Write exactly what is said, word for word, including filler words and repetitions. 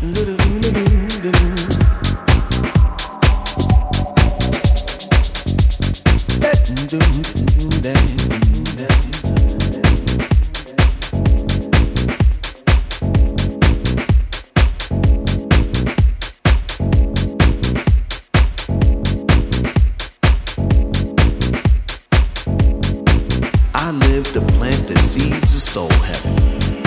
I live to plant the seeds of soul heaven.